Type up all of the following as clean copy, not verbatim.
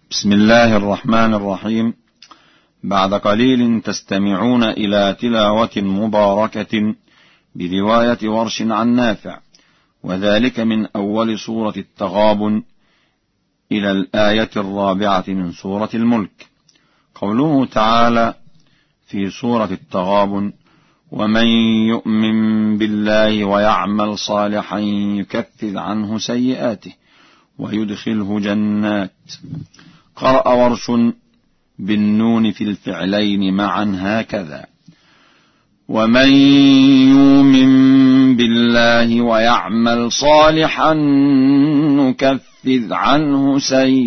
بسم الله الرحمن الرحيم. بعد قليل تستمعون إلى تلاوة مباركة برواية ورش عن نافع، وذلك من أول سورة التغابن إلى الآية 4 من سورة الملك. قوله تعالى في سورة التغابن: ومن يؤمن بالله ويعمل صالحا يكفر عنه سيئاته ويدخله جنات. قرأ ورش بالنون في الفعلين معا هكذا: ومن يؤمن بالله ويعمل صالحا نكفر عنه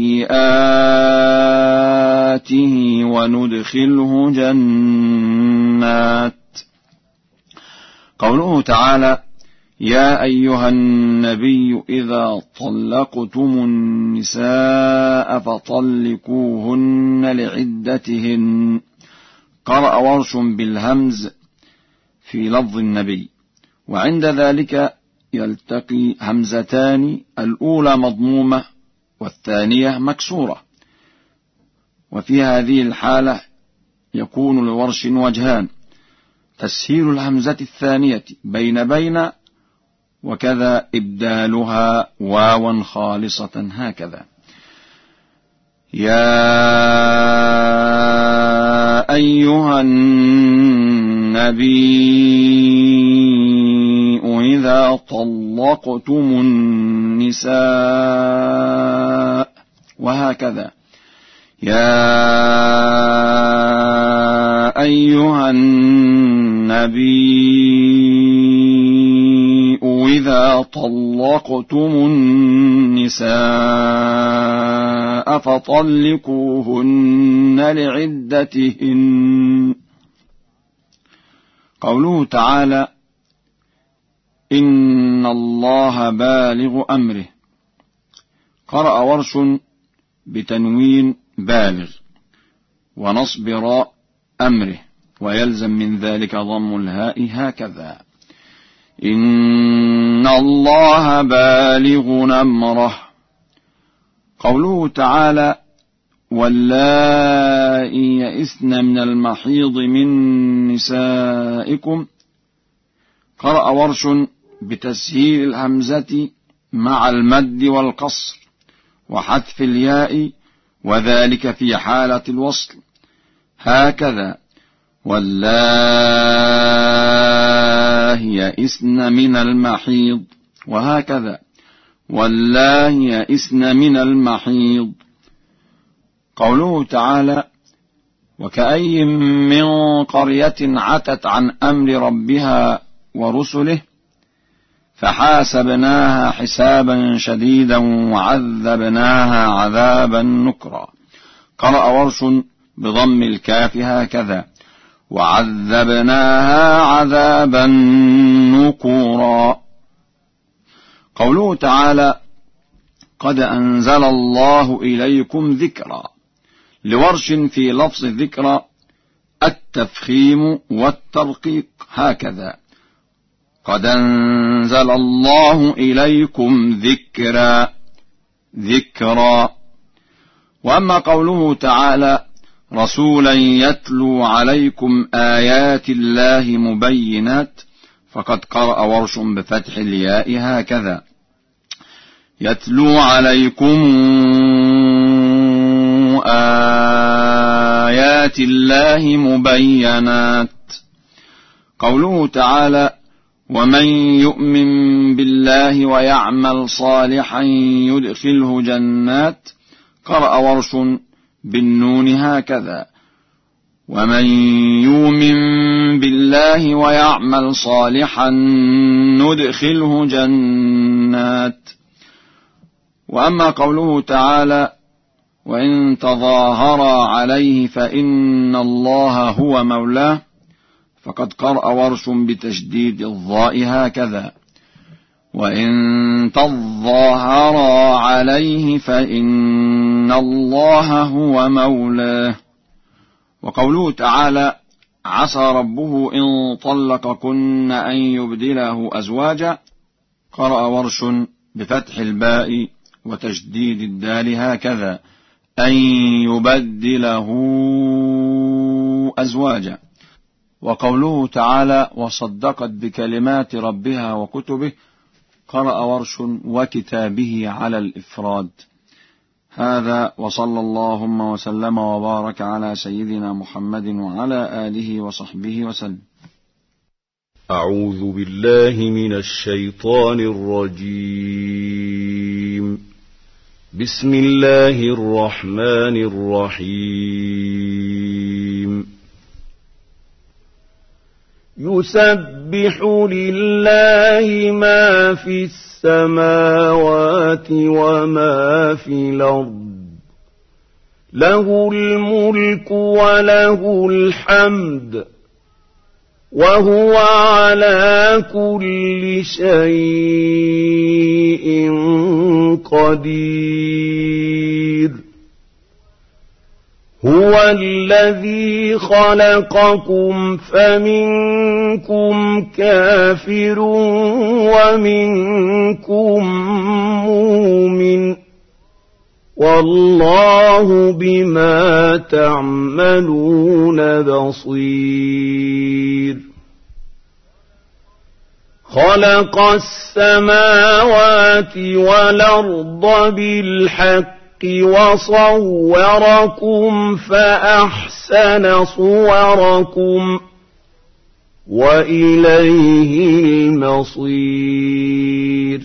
سيئاته وندخله جنات. قوله تعالى: يا أيها النبي إذا طلقتم النساء فطلقوهن لعدتهن. قرأ ورش بالهمز في لفظ النبي، وعند ذلك يلتقي همزتان، الأولى مضمومة والثانية مكسورة، وفي هذه الحالة يكون لورش وجهان: تسهيل الهمزة الثانية بين وكذا إبدالها واوا خالصة هكذا: يا أيها النبي إذا طلقتم النساء، وهكذا: يا أيها النبي إذا طلقتم النساء فطلقوهن لعدتهن. قوله تعالى: إن الله بالغ أمره. قرأ ورش بتنوين بالغ ونصب راء أمره، ويلزم من ذلك ضم الهاء هكذا: إن الله بالغ أمره. قوله تعالى: واللائي يئسن من المحيض من نسائكم. قرأ ورش بتسهيل الهمزة مع المد والقصر وحذف الياء، وذلك في حالة الوصل هكذا: والله يئسن من المحيض، وهكذا: والله يئسن من المحيض. قوله تعالى: وكأي من قرية عتت عن أمر ربها ورسله فحاسبناها حسابا شديدا وعذبناها عذابا نكرا. قرأ ورش بضم الكاف هكذا: وعذبناها عذابا نكورا. قوله تعالى: قد أنزل الله إليكم ذكرا. لورش في لفظ ذكرى التفخيم والترقيق هكذا: قد أنزل الله إليكم ذكرا. وأما قوله تعالى: رسولا يتلو عليكم آيات الله مبينات، فقد قرأ ورش بفتح الياء هكذا: يتلو عليكم آيات الله مبينات. قوله تعالى: ومن يؤمن بالله ويعمل صالحا يدخله جنات. قرأ ورش بالنون هكذا: ومن يؤمن بالله ويعمل صالحا ندخله جنات. وأما قوله تعالى: وإن تظاهرا عليه فإن الله هو مولاه، فقد قرأ ورش بتشديد الضاء هكذا: وإن تظاهرا عليه فإن الله هو مولاه. وقوله تعالى: عسى ربه إن طلقكن أن يبدله أزواجا. قرأ ورش بفتح الباء وتشديد الدال هكذا: أن يبدله أزواجا. وقوله تعالى وصدقت بكلمات ربها وكتبه قرأ ورش وكتابه على الإفراد. هذا وصلى اللهم وسلم وبارك على سيدنا محمد وعلى آله وصحبه وسلم. أعوذ بالله من الشيطان الرجيم. بسم الله الرحمن الرحيم. يسبح لله ما في السماوات وما في الأرض، له الملك وله الحمد، وهو على كل شيء قدير. هو الذي خلقكم فمنكم كافر ومنكم مؤمن، والله بما تعملون بصير. خلق السماوات والأرض بالحق وصوركم فأحسن صوركم وإليه المصير.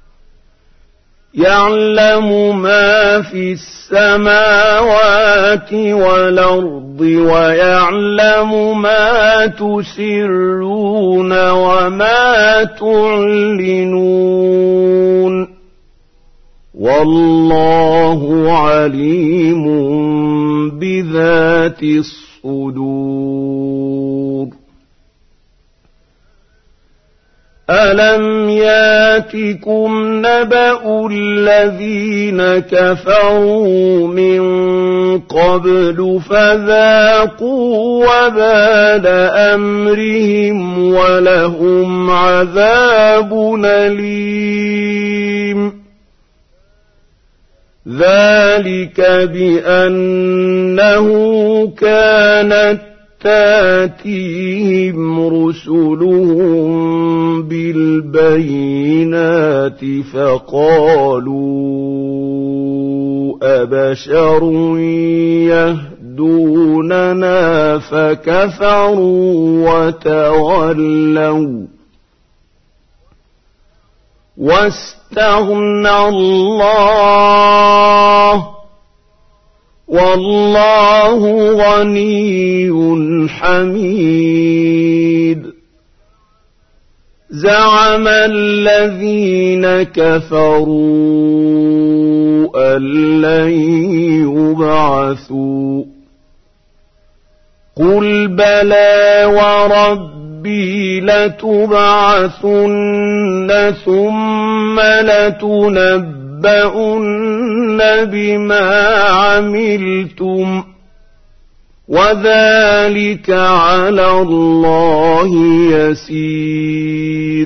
يعلم ما في السماوات والأرض ويعلم ما تسرون وما تعلنون، والله عليم بذات الصدور. ألم ياتكم نبأ الذين كفروا من قبل فذاقوا وبال أمرهم ولهم عذاب أليم. ذلك بأنه كانت تاتيهم رسلهم بالبينات فقالوا أبشر يهدوننا فكفروا وتولوا واستغنى الله، والله غني حميد. زعم الذين كفروا أن لن يبعثوا، قل بلى وربي لتبعثن ثم لتنبؤن بما عملتم، وذلك على الله يسير.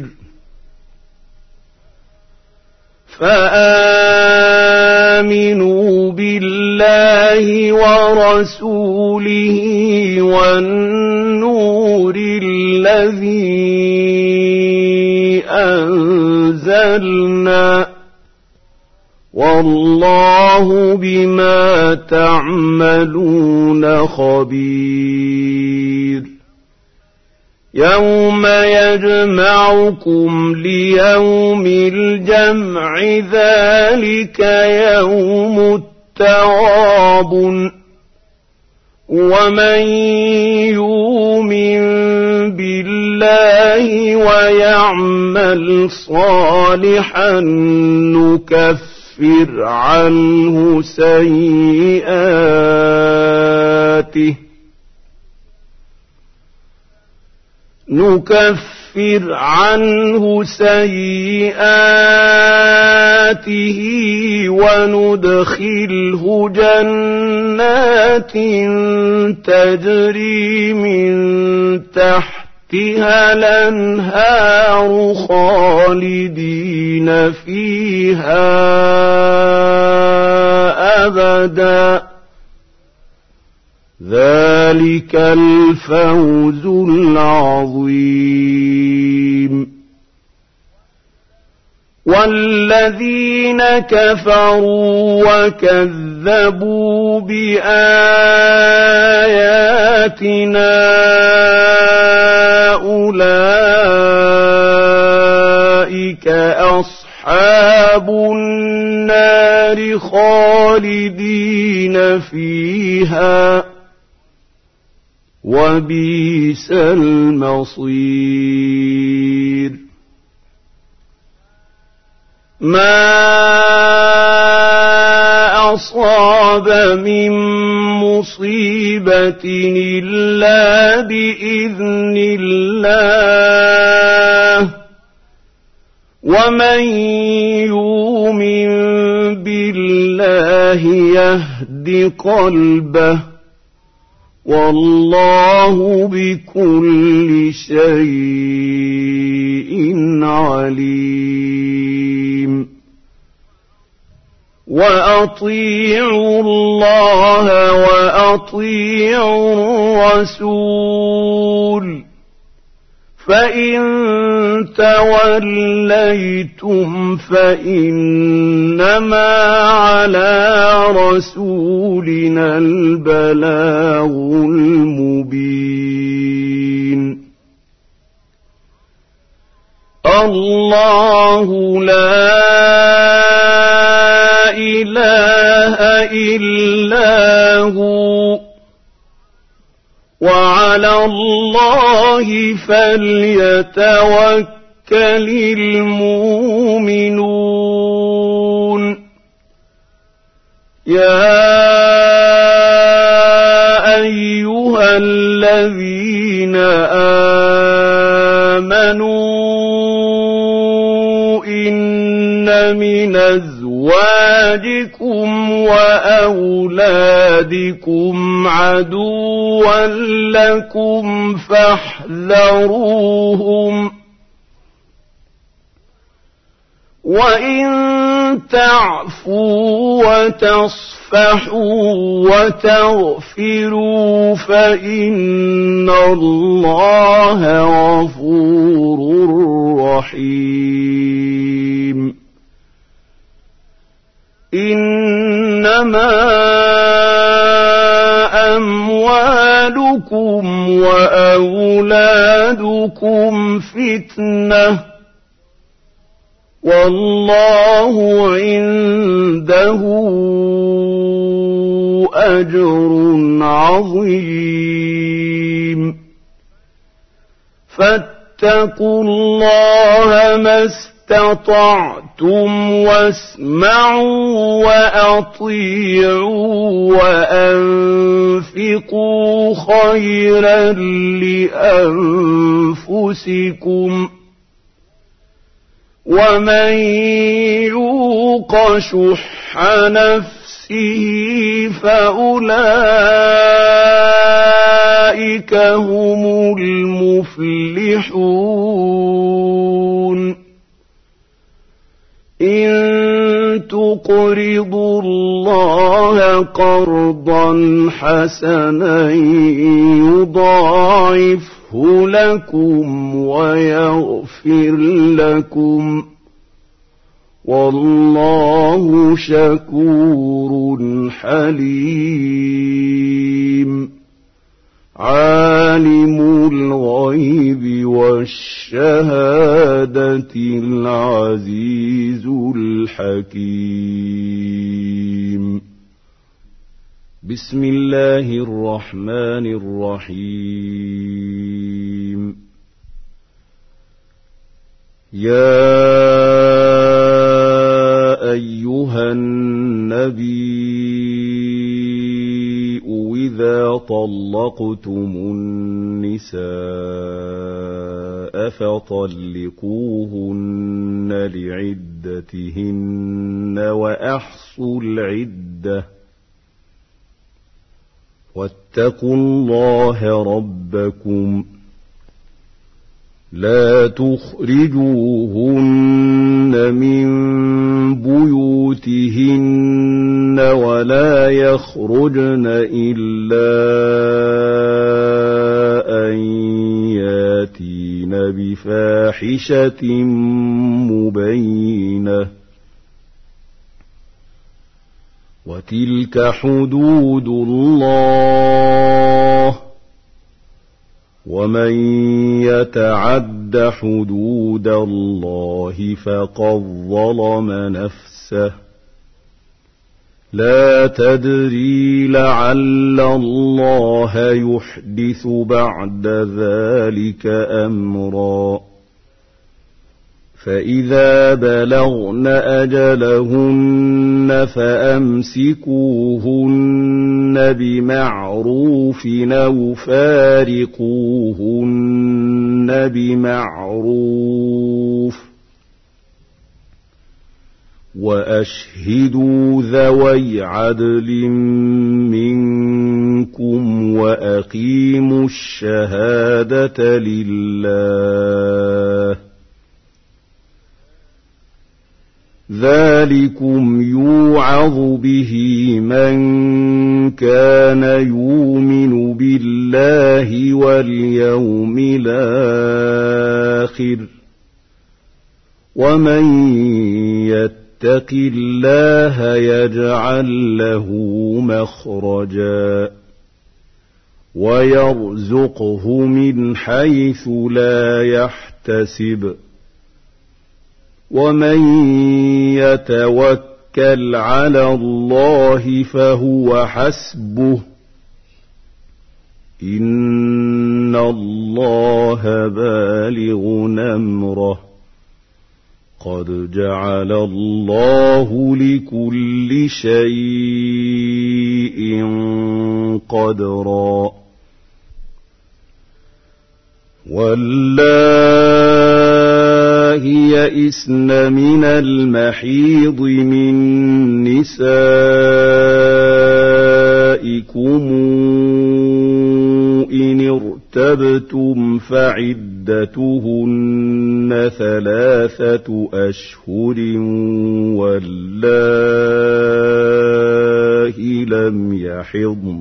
فآمنوا بالله ورسوله والنور الذي أنزلنا، والله بما تعملون خبير. يوم يجمعكم ليوم الجمع ذلك يوم التغابن، ومن يؤمن بالله ويعمل صالحا نكفر عنه سيئاته وندخله جنات تجري من تحتها الأنهار خالدين فيها أبدا ذلك الفوز العظيم والذين كفروا وكذبوا بآياتنا أولئك أصحاب النار خالدين فيها وبئس المصير ما أصاب من مصيبة إلا بإذن الله ومن يؤمن بالله يهد قلبه والله بكل شيء عليم وأطيعوا الله وأطيعوا الرسول فإن توليتم فإنما على رسولنا البلاغ المبين الله لا إله إلا هو وعلى الله فليتوكل المؤمنون يا أيها الذين آمنوا إن من أزواجكم وأولادكم عدوا لكم فاحذروهم وإن تعفوا وتصفحوا وتغفروا فإن الله غفور رحيم إنما أموالكم وأولادكم فتنة والله عنده أجر عظيم فاتقوا الله ما استطعتم واسمعوا وأطيعوا وأنفقوا خيرا لأنفسكم ومن يوق شح نفسه فأولئك هم المفلحون إن تقرضوا الله قرضا حسنا يضاعفه لكم ويغفر لكم والله شكور حليم عالم الغيب والشهادة العزيز الحكيم بسم الله الرحمن الرحيم يا أيها النبي إذا طلقتم النساء فطلقوهن لعدتهن وأحصوا العدة واتقوا الله ربكم لا تخرجوهن من بيوتهن ولا يخرجن إلا أن ياتين بفاحشة مبينة وتلك حدود الله ومن يتعد حدود الله فقد ظلم نفسه لا تدري لعل الله يحدث بعد ذلك أمرا فإذا بلغن أجلهن فأمسكوهن بمعروف أو فارقوهن بمعروف وأشهدوا ذوي عدل منكم وأقيموا الشهادة لله ذلكم يوعظ به من كان يؤمن بالله واليوم الآخر ومن يتق الله يجعل له مخرجا ويرزقه من حيث لا يحتسب ومن يتوكل على الله فهو حسبه إن الله بالغ أمره قد جعل الله لكل شيء قدرا واللائي يئسن من المحيض من نسائكم إن ارتبتم فعدتهن 3 أشهر واللائي لم يحضن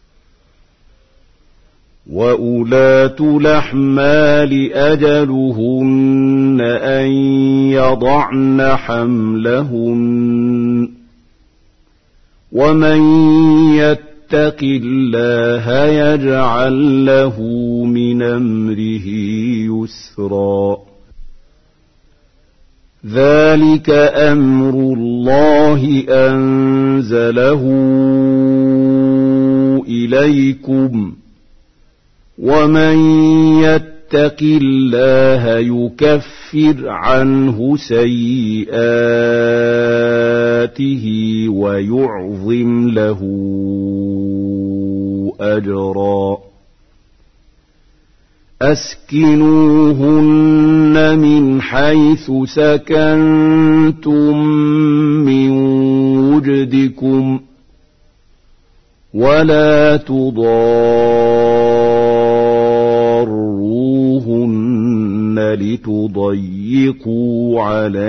وأولاة الأحمال أجلهن أن يضعن حملهن ومن يتق الله يجعل له من أمره يسرا ذلك أمر الله أنزله إليكم ومن يتق الله يكفر عنه سيئاته ويعظم له أجرا أسكنوهن من حيث سكنتم من وجدكم ولا تضاروهن لتضيقوا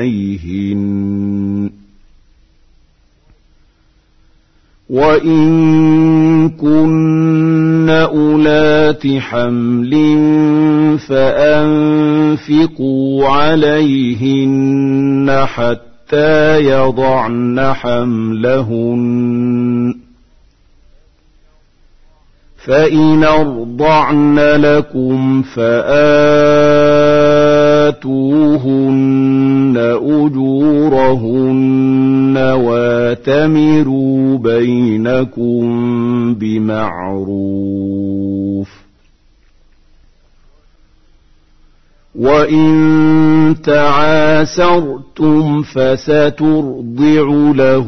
عليهن وإن كن أولات حمل فأنفقوا عليهن حتى يضعن حملهن فإن أرضعن لكم فآتوهن أجورهن واتمروا بينكم بمعروف وإن تعاسرتم فسترضع له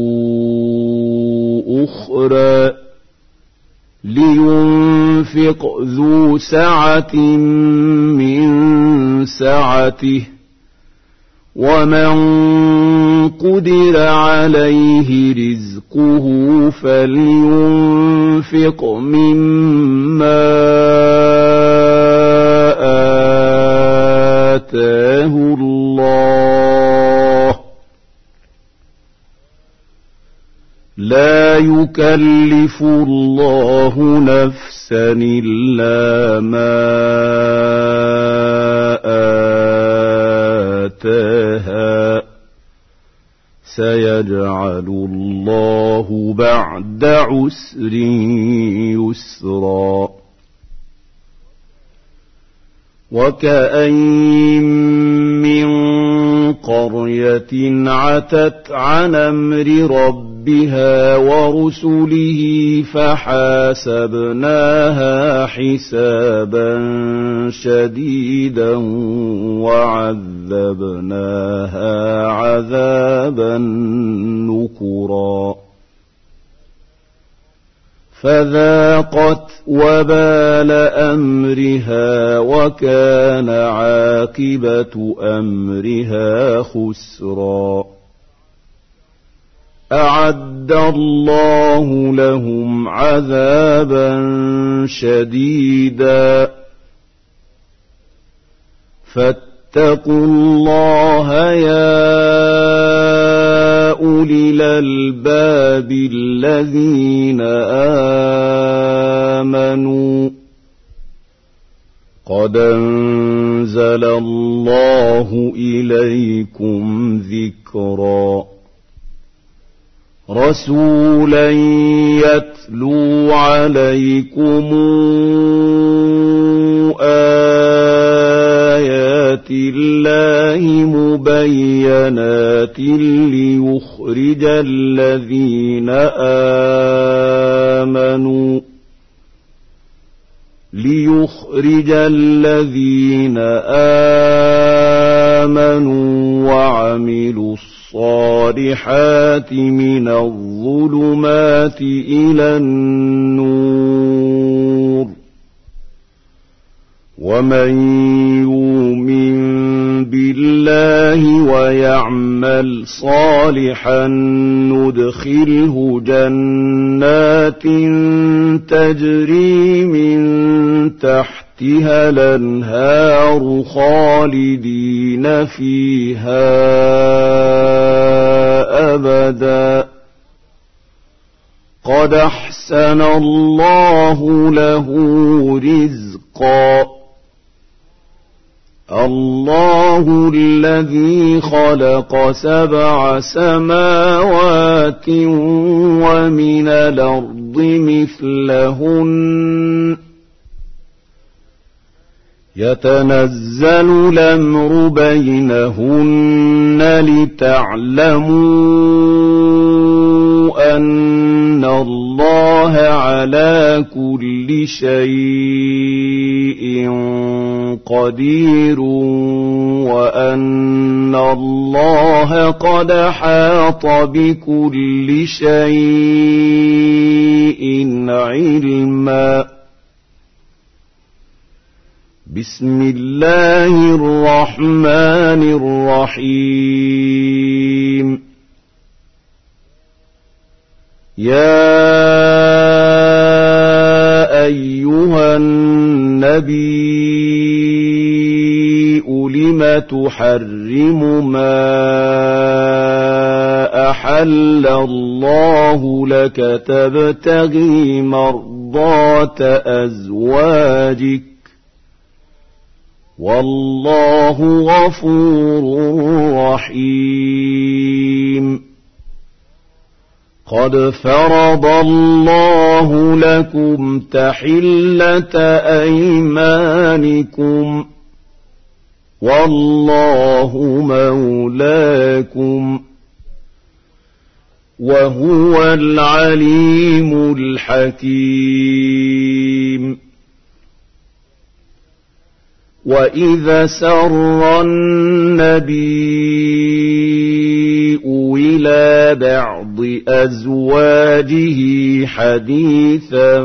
أخرى لينفق ذو سعة من سعته ومن قدر عليه رزقه فلينفق مما آتاه الله يكلف الله نفسا إلا ما آتاها سيجعل الله بعد عسر يسرا وكأين من قرية عتت عن أمر ربها ورسله فحاسبناها حسابا شديدا وعذبناها عذابا نكرا فذاقت وبال أمرها وكان عاقبة أمرها خسرا أعد الله لهم عذابا شديدا فاتقوا الله يا أولي الألباب الذين آمنوا قد أنزل الله إليكم ذكرا رسولا يتلو عليكم آيات الله مبينات ليخرج الذين آمنوا وعملوا الصالحات من الظلمات إلى النور ومن يؤمن بالله ويعمل صالحا ندخله جنات تجري من تحتها الأنهار خالدين فيها أبدا قد أحسن الله له رزقا الله الذي خلق 7 سماوات ومن الأرض مثلهن يتنزل الأمر بينهن لتعلموا أن الله على كل شيء قدير وأن الله قد أحاط بكل شيء علما بسم الله الرحمن الرحيم يا أيها النبي لم تحرم ما أحل الله لك تبتغي مرضات أزواجك والله غفور رحيم قد فرض الله لكم تحلة أيمانكم والله مولاكم وهو العليم الحكيم وإذا سر النبي إلى بعض أزواجه حديثا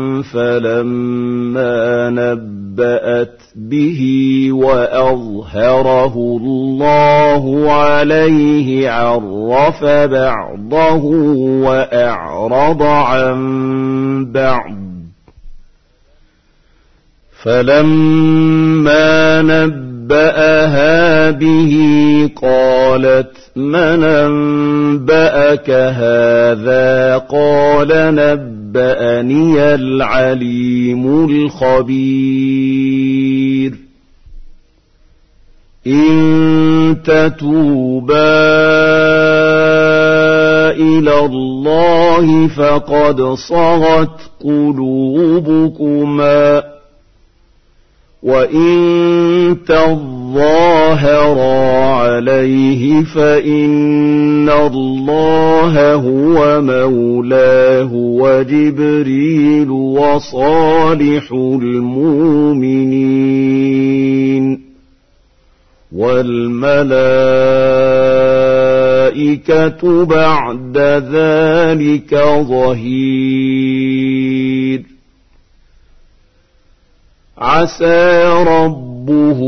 فلما نبأت به وأظهره الله عليه عرف بعضه وأعرض عن بعض فلما نبأت فنبأها به قالت من أنبأك هذا قال نبأني العليم الخبير إن تتوبا إلى الله فقد صغت قلوبكما وإن تظاهرا عليه فإن الله هو مولاه وجبريل وصالح المؤمنين والملائكة بعد ذلك ظهير عسى ربه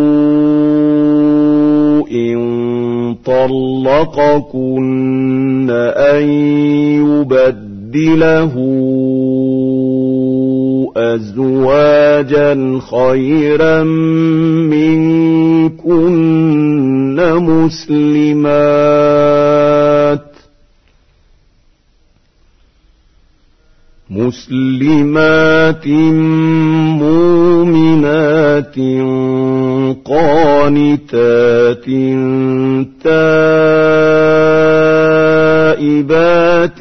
إن طلقكن أن يبدله أزواجا خيرا منكن مسلمات مؤمنات قانتات تائبات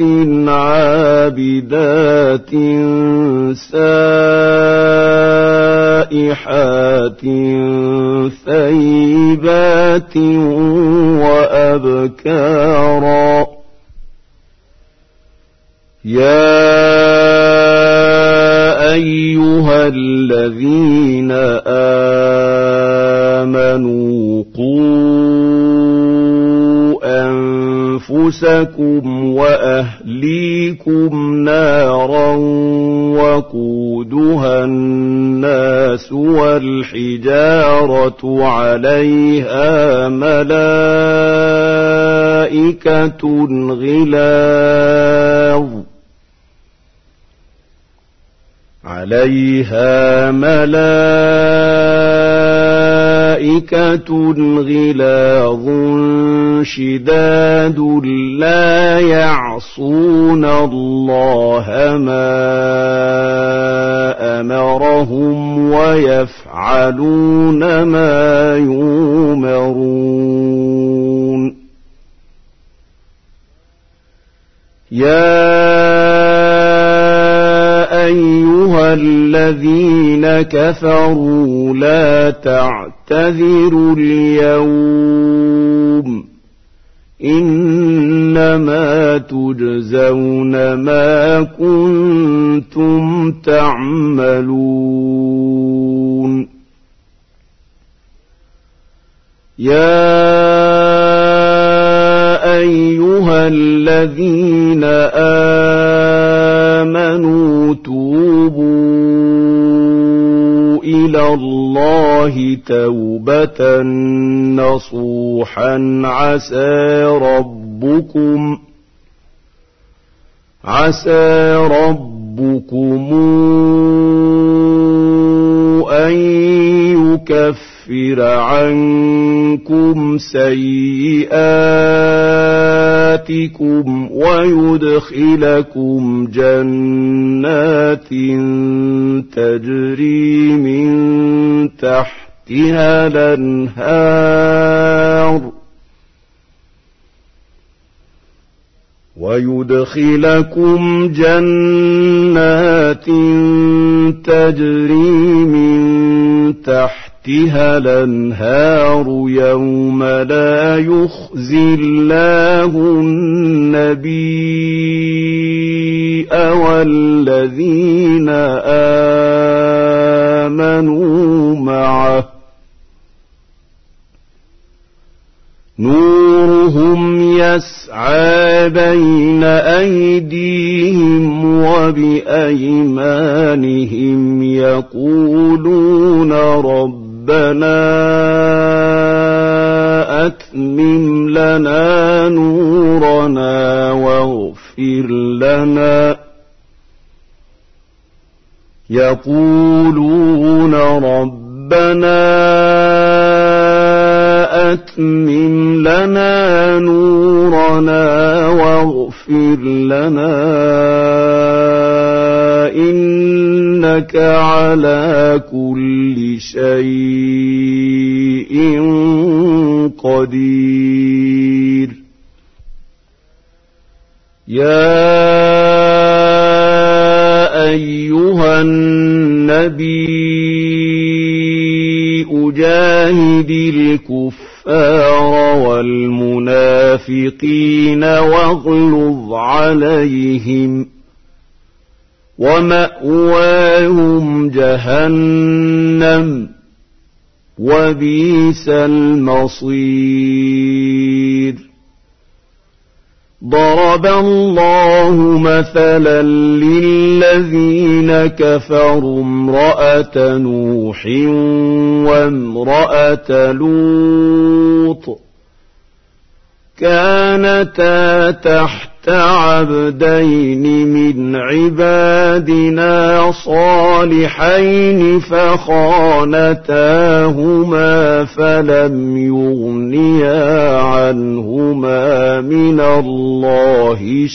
عابدات سائحات ثيبات وأبكارا يا أيها الذين آمنوا قوا أنفسكم وأهليكم نارا وقودها الناس والحجارة عليها ملائكة غلاظ شداد لا يعصون الله ما أمرهم ويفعلون ما يؤمرون يا أيها الذين كفروا لا تعتذروا اليوم إنما تجزون ما كنتم تعملون يا أيها الذين آمنوا توبوا إلى الله توبة نصوحا عسى ربكم أن يكفر عنكم سيئاتكم ويدخلكم جنات تجري من تحتها الأنهار يوم لا يخزي الله النبي والذين آمنوا معه نورهم يسعى بين أيديهم وبأيمانهم يقولون ربنا أتمم لنا نورنا واغفر لنا يقولون ربنا أتمم لنا نورنا واغفر لنا إنك على كل شيء قدير يا أيها النبي جاهد الكفار والمنافقين واغلظ عليهم ومأواهم جهنم وبئس المصير ضرب الله مثلا للذين كفروا امرأة نوح وامرأة لوط كانتا تحت عبدين من عبادنا صالحين فخانتاهما فلم يغنيا عنهما من الله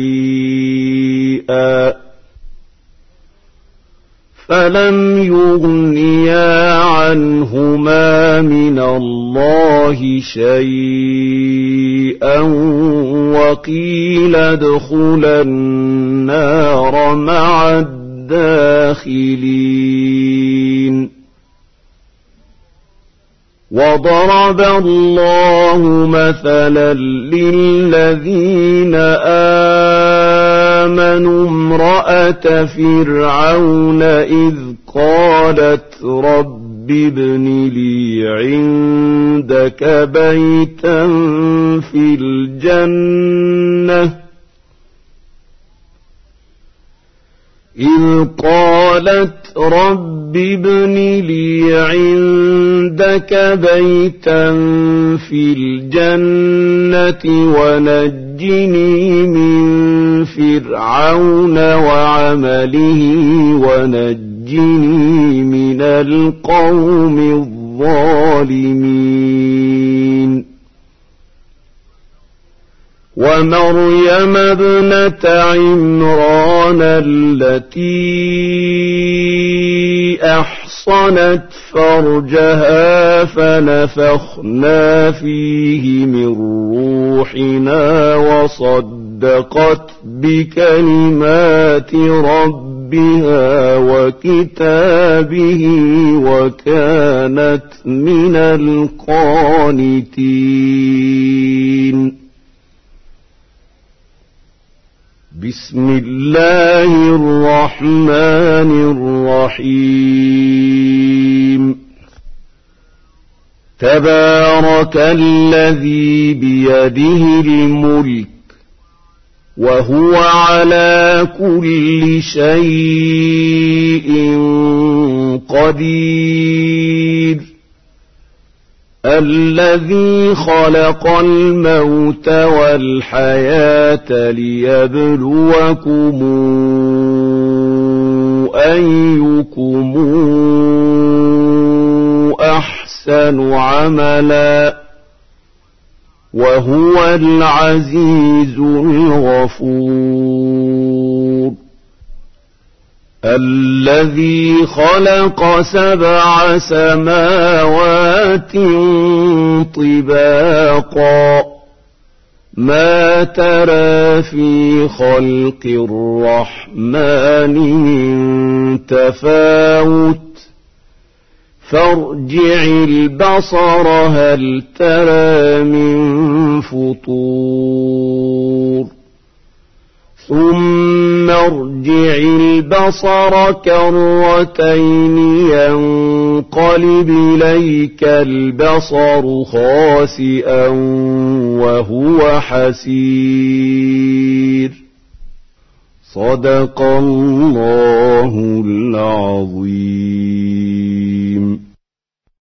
شيئا وقيل ادخلا النار مع الداخلين وضرب الله مثلا للذين آمنوا امرأة فرعون إذ قالت رب ابن لي عندك بيتا في الجنة إذ قالت رب ابن لي عندك بيتا في الجنة ونجني من فرعون وعمله ونجني من القوم الظالمين ومريم ابنة عمران التي أحصنت فرجها فنفخنا فيه من روحنا وصدقت بكلمات ربها وكتابه وكانت من القانتين بسم الله الرحمن الرحيم تبارك الذي بيده الملك وهو على كل شيء قدير الذي خلق الموت والحياة ليبلوكم أيكم أحسن عملا وهو العزيز الغفور الذي خلق 7 سماوات طباقا ما ترى في خلق الرحمن من تفاوت فارجع البصر هل ترى من فطور ثم ارجع البصر كرتين ينقلب إليك البصر خاسئا وهو حسير صدق الله العظيم.